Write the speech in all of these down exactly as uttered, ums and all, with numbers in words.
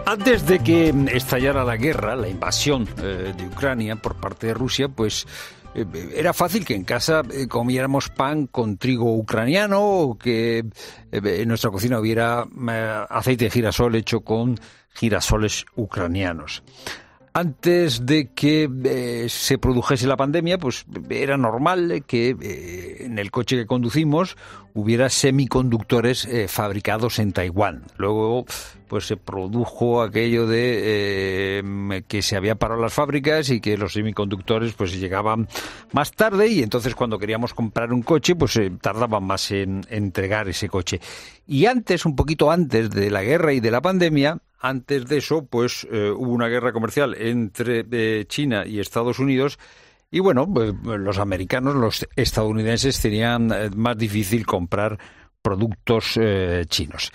Antes de que estallara la guerra, la invasión eh, de Ucrania por parte de Rusia, pues eh, era fácil que en casa eh, comiéramos pan con trigo ucraniano o que eh, en nuestra cocina hubiera eh, aceite de girasol hecho con girasoles ucranianos. Antes de que eh, se produjese la pandemia, pues era normal que eh, en el coche que conducimos hubiera semiconductores eh, fabricados en Taiwán. Luego, pues se produjo aquello de eh, que se había parado las fábricas y que los semiconductores pues llegaban más tarde, y entonces cuando queríamos comprar un coche, pues eh, tardaban más en, en entregar ese coche. Y antes, un poquito antes de la guerra y de la pandemia, antes de eso, pues eh, hubo una guerra comercial entre eh, China y Estados Unidos, y bueno, pues, los americanos, los estadounidenses tenían eh, más difícil comprar productos eh, chinos.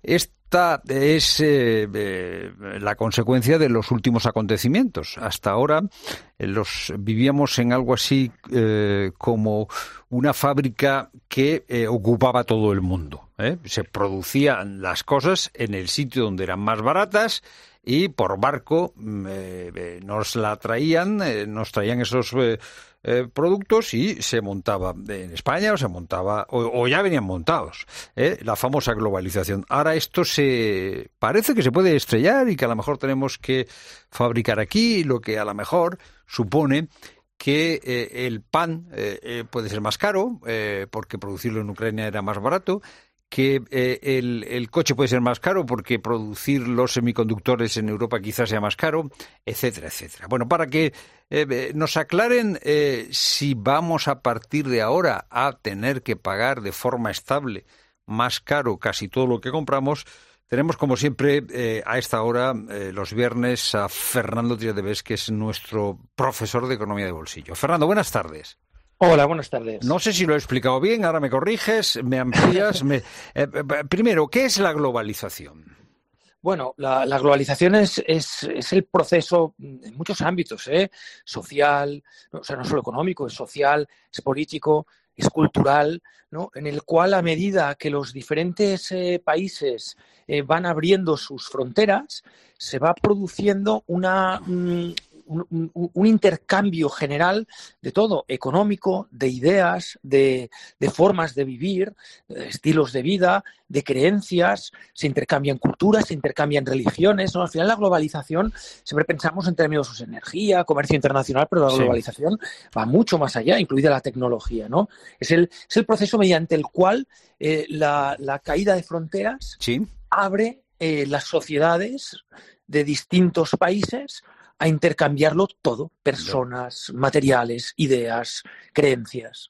Esta es eh, eh, la consecuencia de los últimos acontecimientos. Hasta ahora eh, los vivíamos en algo así eh, como una fábrica que eh, ocupaba todo el mundo, ¿eh? Se producían las cosas en el sitio donde eran más baratas y por barco eh, eh, nos la traían, eh, nos traían esos eh, eh, productos y se montaba en España o se montaba, o, o ya venían montados, ¿eh? La famosa globalización. Ahora esto se parece que se puede estrellar y que a lo mejor tenemos que fabricar aquí, lo que a lo mejor supone que eh, el pan eh, eh, puede ser más caro, eh, porque producirlo en Ucrania era más barato, que eh, el, el coche puede ser más caro porque producir los semiconductores en Europa quizás sea más caro, etcétera, etcétera. Bueno, para que eh, nos aclaren eh, si vamos a partir de ahora a tener que pagar de forma estable más caro casi todo lo que compramos, tenemos como siempre eh, a esta hora, eh, los viernes, a Fernando Triadevez, que es nuestro profesor de Economía de Bolsillo. Fernando, buenas tardes. Hola, buenas tardes. No sé si lo he explicado bien, ahora me corriges, me amplías. me... Eh, primero, ¿qué es la globalización? Bueno, la, la globalización es, es, es el proceso en muchos ámbitos, ¿eh? Social, no, o sea, no solo económico, es social, es político, es cultural, ¿no? En el cual, a medida que los diferentes eh, países eh, van abriendo sus fronteras, se va produciendo una... Mm, Un, un, un intercambio general de todo, económico, de ideas, de, de formas de vivir, de estilos de vida, de creencias, se intercambian culturas, se intercambian religiones, ¿no? Al final la globalización, siempre pensamos en términos de energía, comercio internacional, pero la globalización sí va mucho más allá, incluida la tecnología, ¿no? Es el, es el proceso mediante el cual eh, la, la caída de fronteras sí abre eh, las sociedades de distintos países a intercambiarlo todo, personas, materiales, ideas, creencias.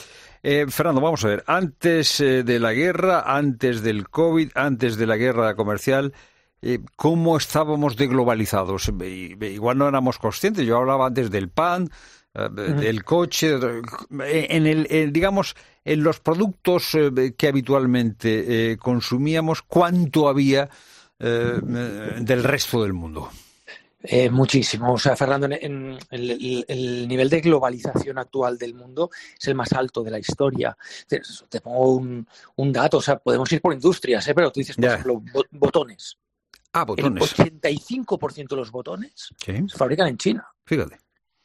Eh, Fernando, vamos a ver, antes eh, de la guerra, antes del COVID, antes de la guerra comercial, eh, ¿cómo estábamos de globalizados? Igual no éramos conscientes, yo hablaba antes del pan, eh, uh-huh. del coche, en el, en, digamos, en los productos eh, que habitualmente eh, consumíamos, ¿cuánto había eh, del resto del mundo? Eh, muchísimo. O sea, Fernando, en, en el, el, el nivel de globalización actual del mundo es el más alto de la historia. Te, te pongo un, un dato, o sea, podemos ir por industrias, ¿eh? Pero tú dices, por yeah. ejemplo, bo, botones. Ah, botones. El ochenta y cinco por ciento de los botones ¿sí? se fabrican en China. Fíjate.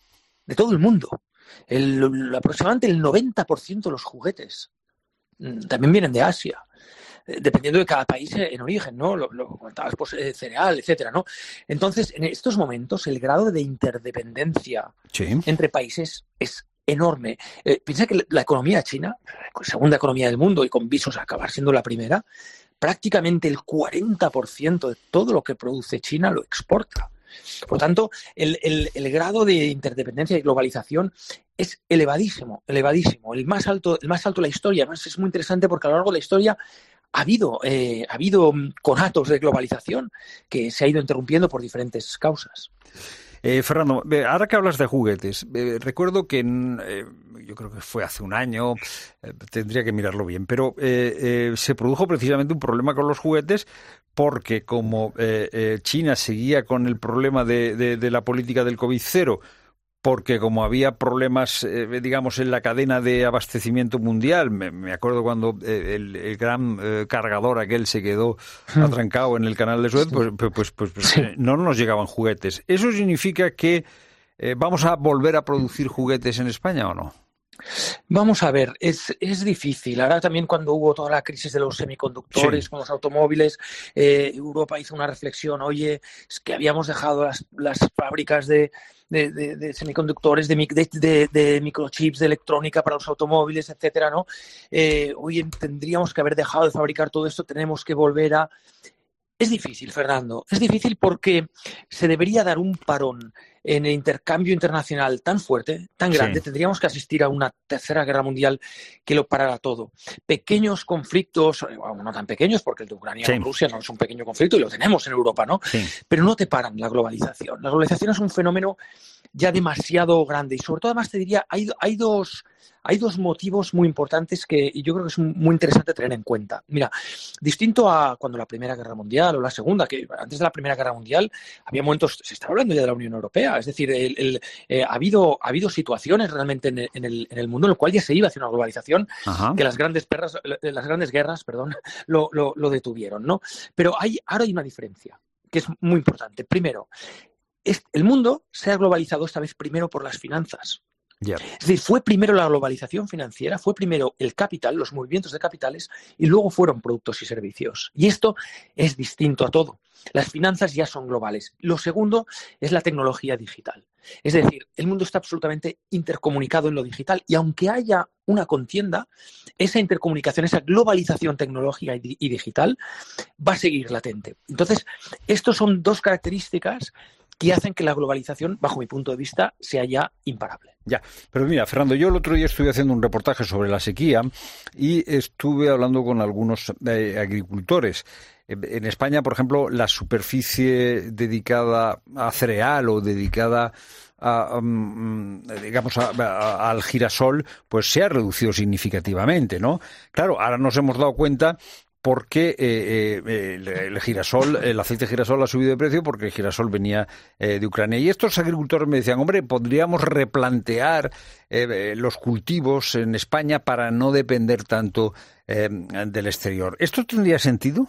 De todo el mundo. El, el, aproximadamente el noventa por ciento de los juguetes también vienen de Asia. Dependiendo de cada país en origen, ¿no? Lo, lo comentabas, pues, eh, cereal, etcétera, ¿no? Entonces, en estos momentos, el grado de interdependencia sí. entre países es enorme. Eh, piensa que la economía china, segunda economía del mundo y con visos a acabar siendo la primera, prácticamente el cuarenta por ciento de todo lo que produce China lo exporta. Por tanto, el, el, el grado de interdependencia y globalización es elevadísimo, elevadísimo, el más alto, el más alto de la historia. Además, es muy interesante porque a lo largo de la historia Ha habido, eh, ha habido conatos de globalización que se ha ido interrumpiendo por diferentes causas. Eh, Fernando, ahora que hablas de juguetes, eh, recuerdo que en, eh, yo creo que fue hace un año, eh, tendría que mirarlo bien, pero eh, eh, se produjo precisamente un problema con los juguetes porque como eh, eh, China seguía con el problema de, de, de la política del COVID cero, porque como había problemas, eh, digamos, en la cadena de abastecimiento mundial, me, me acuerdo cuando eh, el, el gran eh, cargador aquel se quedó atrancado en el canal de Suez, pues, pues, pues, pues, pues sí. no nos llegaban juguetes. ¿Eso significa que eh, vamos a volver a producir juguetes en España o no? Vamos a ver, es, es difícil. Ahora también cuando hubo toda la crisis de los semiconductores sí. con los automóviles, eh, Europa hizo una reflexión, oye, es que habíamos dejado las, las fábricas de, de, de, de semiconductores, de, de, de, de microchips, de electrónica para los automóviles, etcétera, ¿no? Eh, oye, tendríamos que haber dejado de fabricar todo esto, tenemos que volver a... Es difícil, Fernando, es difícil porque se debería dar un parón en el intercambio internacional tan fuerte, tan grande. Sí. Tendríamos que asistir a una tercera guerra mundial que lo parara todo. Pequeños conflictos, bueno, no tan pequeños, porque el de Ucrania sí. con Rusia no es un pequeño conflicto y lo tenemos en Europa, ¿no? Sí. Pero no te paran la globalización. La globalización es un fenómeno ya demasiado grande y sobre todo, además, te diría, hay, hay dos... Hay dos motivos muy importantes que yo creo que es muy interesante tener en cuenta. Mira, distinto a cuando la Primera Guerra Mundial o la Segunda, que antes de la Primera Guerra Mundial había momentos, se estaba hablando ya de la Unión Europea, es decir, el, el, eh, ha, habido, ha habido situaciones realmente en el, en, el, en el mundo en el cual ya se iba hacia una globalización Ajá. que las grandes, perras, las grandes guerras perdón, lo, lo, lo detuvieron, ¿no? Pero hay, ahora hay una diferencia que es muy importante. Primero, es, el mundo se ha globalizado esta vez primero por las finanzas. Yeah. Es decir, fue primero la globalización financiera, fue primero el capital, los movimientos de capitales y luego fueron productos y servicios. Y esto es distinto a todo. Las finanzas ya son globales. Lo segundo es la tecnología digital. Es decir, el mundo está absolutamente intercomunicado en lo digital y aunque haya una contienda, esa intercomunicación, esa globalización tecnológica y digital va a seguir latente. Entonces, estas son dos características que hacen que la globalización, bajo mi punto de vista, sea ya imparable. Ya, pero mira, Fernando, yo el otro día estuve haciendo un reportaje sobre la sequía y estuve hablando con algunos eh, agricultores. En España, por ejemplo, la superficie dedicada a cereal o dedicada a, um, digamos, a, a, al girasol, pues se ha reducido significativamente, ¿no? Claro, ahora nos hemos dado cuenta porque eh, eh, el, el girasol, el aceite de girasol ha subido de precio porque el girasol venía eh, de Ucrania. Y estos agricultores me decían, hombre, podríamos replantear eh, los cultivos en España para no depender tanto eh, del exterior. ¿Esto tendría sentido?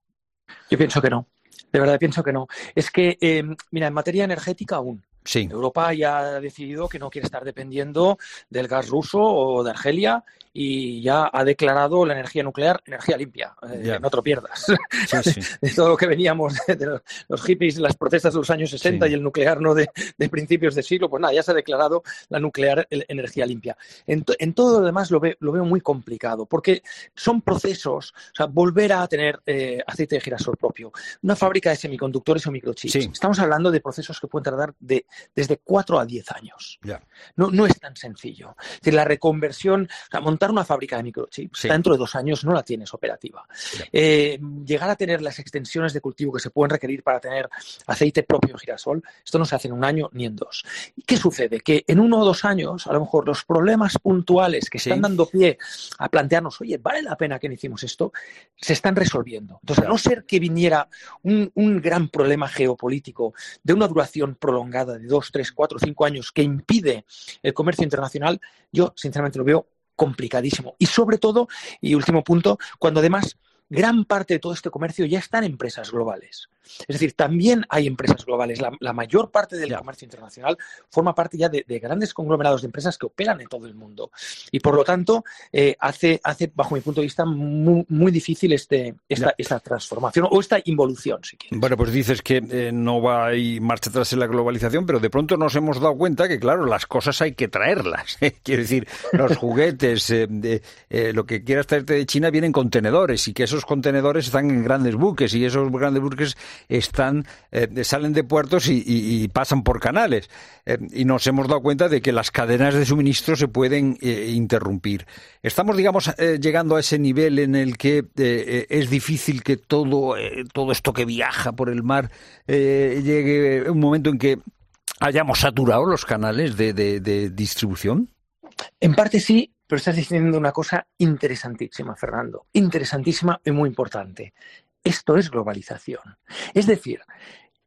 Yo pienso que no. De verdad pienso que no. Es que, eh, mira, en materia energética aún. Sí. Europa ya ha decidido que no quiere estar dependiendo del gas ruso o de Argelia y ya ha declarado la energía nuclear energía limpia. Eh, yeah. No te lo pierdas. Sí, sí. De todo lo que veníamos de, de los, los hippies, las protestas de los años sesenta sí. y el nuclear no de, de principios de siglo, pues nada, ya se ha declarado la nuclear energía limpia. En, to, en todo lo demás lo, ve, lo veo muy complicado porque son procesos, o sea, volver a tener eh, aceite de girasol propio, una fábrica de semiconductores o microchips. Sí. Estamos hablando de procesos que pueden tardar de desde cuatro a diez años. Yeah. No, no es tan sencillo. Es decir, la reconversión, o sea, montar una fábrica de microchips, sí. dentro de dos años no la tienes operativa. Yeah. Eh, llegar a tener las extensiones de cultivo que se pueden requerir para tener aceite propio de girasol, esto no se hace en un año ni en dos. ¿Y qué sucede? Que en uno o dos años, a lo mejor los problemas puntuales que sí. están dando pie a plantearnos, oye, ¿vale la pena que hicimos esto? Se están resolviendo. Entonces, yeah. a no ser que viniera un, un gran problema geopolítico de una duración prolongada de dos, tres, cuatro, cinco años que impide el comercio internacional, yo sinceramente lo veo complicadísimo. Y sobre todo, y último punto, cuando además gran parte de todo este comercio ya está en empresas globales. Es decir, también hay empresas globales. La, la mayor parte del yeah. comercio internacional forma parte ya de, de grandes conglomerados de empresas que operan en todo el mundo. Y por lo tanto, eh, hace, hace, bajo mi punto de vista, muy, muy difícil este, esta, yeah. esta transformación o esta involución, si quieres. Bueno, pues dices que eh, no va a ir marcha atrás en la globalización, pero de pronto nos hemos dado cuenta que, claro, las cosas hay que traerlas. ¿eh? Quiero decir, los juguetes, eh, de, eh, lo que quieras traerte de China vienen contenedores y que esos contenedores están en grandes buques y esos grandes buques están eh, salen de puertos y, y, y pasan por canales eh, y nos hemos dado cuenta de que las cadenas de suministro se pueden eh, interrumpir. Estamos, digamos, eh, llegando a ese nivel en el que eh, es difícil que todo eh, todo esto que viaja por el mar eh, llegue un momento en que hayamos saturado los canales de, de, de distribución. En parte sí, pero estás diciendo una cosa interesantísima, Fernando, interesantísima y muy importante. Esto es globalización. Es decir,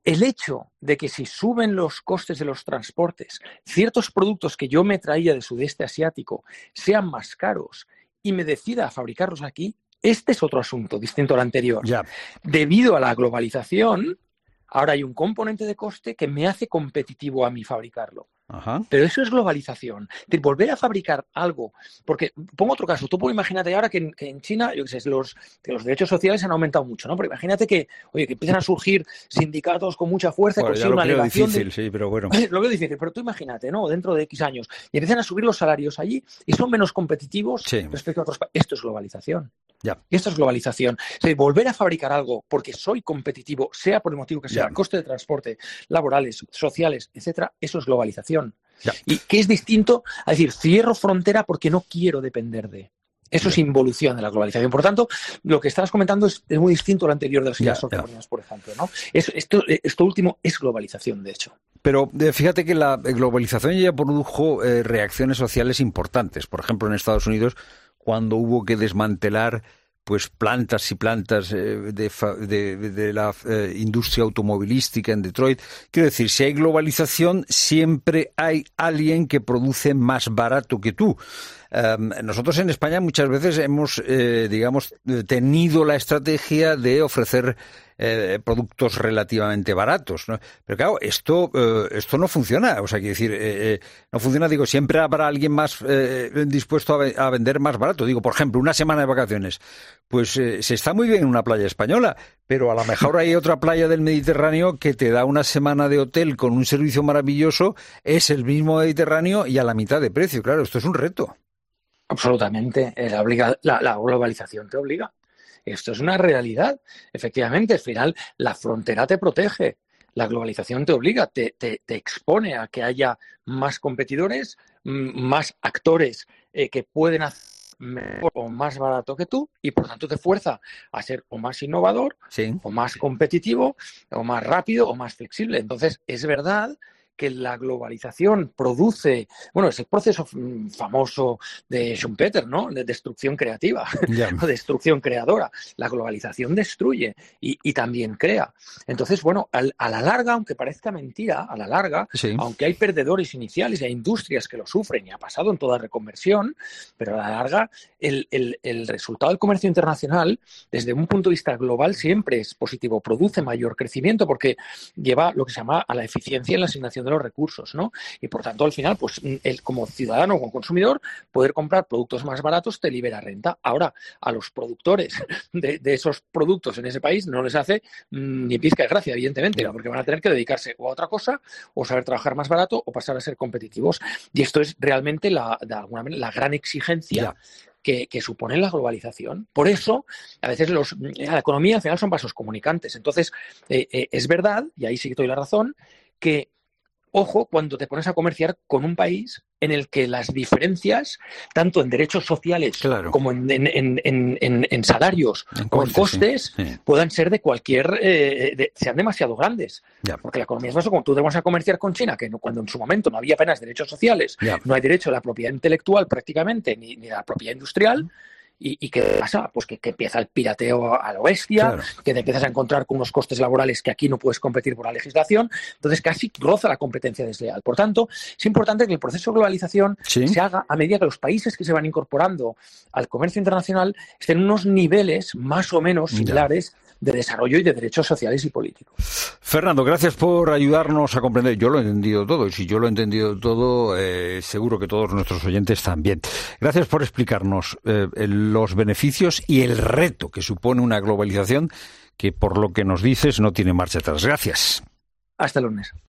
el hecho de que si suben los costes de los transportes, ciertos productos que yo me traía del sudeste asiático sean más caros y me decida a fabricarlos aquí, este es otro asunto distinto al anterior. Ya. Debido a la globalización, ahora hay un componente de coste que me hace competitivo a mí fabricarlo. Ajá. Pero eso es globalización. De volver a fabricar algo. Porque, pongo otro caso, tú puedes imagínate ahora que en, que en China, yo qué sé, los, que los derechos sociales han aumentado mucho, ¿no? Pero imagínate que, oye, que empiezan a surgir sindicatos con mucha fuerza, bueno, consiguen una elevación. Difícil, de... sí, pero bueno. Lo veo difícil, pero tú imagínate, ¿no? Dentro de X años. Y empiezan a subir los salarios allí y son menos competitivos sí. respecto a otros países. Esto es globalización. Ya. Y esto es globalización. O sea, volver a fabricar algo porque soy competitivo, sea por el motivo que sea, ya. coste de transporte, laborales, sociales, etcétera, eso es globalización. Ya. Y que es distinto a decir, cierro frontera porque no quiero depender de. Eso ya. es involución de la globalización. Por tanto, lo que estabas comentando es, es muy distinto a lo anterior de las ideas ortoponías, por ejemplo, ¿no? Es, esto, esto último es globalización, de hecho. Pero eh, fíjate que la globalización ya produjo eh, reacciones sociales importantes. Por ejemplo, en Estados Unidos, cuando hubo que desmantelar pues plantas y plantas eh, de, de, de la eh, industria automovilística en Detroit. Quiero decir, si hay globalización, siempre hay alguien que produce más barato que tú. Um, nosotros en España muchas veces hemos, eh, digamos, tenido la estrategia de ofrecer eh, productos relativamente baratos, ¿no? Pero claro, esto eh, esto no funciona. O sea, quiero decir, eh, eh, no funciona. Digo, siempre habrá alguien más eh, dispuesto a, a vender más barato. Digo, por ejemplo, una semana de vacaciones. Pues eh, se está muy bien en una playa española, pero a lo mejor hay otra playa del Mediterráneo que te da una semana de hotel con un servicio maravilloso, es el mismo Mediterráneo y a la mitad de precio. Claro, esto es un reto. Absolutamente. La, obliga, la, la globalización te obliga. Esto es una realidad. Efectivamente, al final, la frontera te protege. La globalización te obliga, te, te, te expone a que haya más competidores, más actores eh, que pueden hacer mejor o más barato que tú y por tanto te fuerza a ser o más innovador, sí. o más competitivo, o más rápido o más flexible. Entonces, es verdad que la globalización produce, bueno, ese proceso famoso de Schumpeter, ¿no? De destrucción creativa, yeah. ¿no? Destrucción creadora. La globalización destruye y, y también crea. Entonces, bueno, al, a la larga, aunque parezca mentira, a la larga, sí. aunque hay perdedores iniciales y hay industrias que lo sufren y ha pasado en toda reconversión, pero a la larga el, el, el resultado del comercio internacional, desde un punto de vista global, siempre es positivo, produce mayor crecimiento porque lleva lo que se llama a la eficiencia en la asignación de los recursos, ¿no? Y por tanto, al final, pues el, como ciudadano o como consumidor, poder comprar productos más baratos te libera renta. Ahora, a los productores de, de esos productos en ese país no les hace mmm, ni pizca de gracia, evidentemente, porque van a tener que dedicarse o a otra cosa, o saber trabajar más barato, o pasar a ser competitivos. Y esto es realmente la, de alguna manera, la gran exigencia yeah. Que, que supone la globalización. Por eso, a veces los, la economía al final son vasos comunicantes. Entonces, eh, eh, es verdad, y ahí sí que doy la razón, que ojo cuando te pones a comerciar con un país en el que las diferencias, tanto en derechos sociales claro. como en, en, en, en, en salarios en o en costes, sí. Sí. puedan ser de cualquier, eh, de, sean demasiado grandes. Ya. Porque la economía es eso, como tú te vas a comerciar con China, que no, cuando en su momento no había apenas derechos sociales, ya. no hay derecho a la propiedad intelectual prácticamente, ni, ni a la propiedad industrial. ¿Y, ¿Y qué pasa? Pues que, que empieza el pirateo a lo bestia, claro. que te empiezas a encontrar con unos costes laborales que aquí no puedes competir por la legislación, entonces casi roza la competencia desleal. Por tanto, es importante que el proceso de globalización ¿Sí? se haga a medida que los países que se van incorporando al comercio internacional estén en unos niveles más o menos similares ya. de desarrollo y de derechos sociales y políticos. Fernando, gracias por ayudarnos a comprender. Yo lo he entendido todo, y si yo lo he entendido todo, eh, seguro que todos nuestros oyentes también. Gracias por explicarnos eh, el los beneficios y el reto que supone una globalización que, por lo que nos dices, no tiene marcha atrás. Gracias. Hasta el lunes.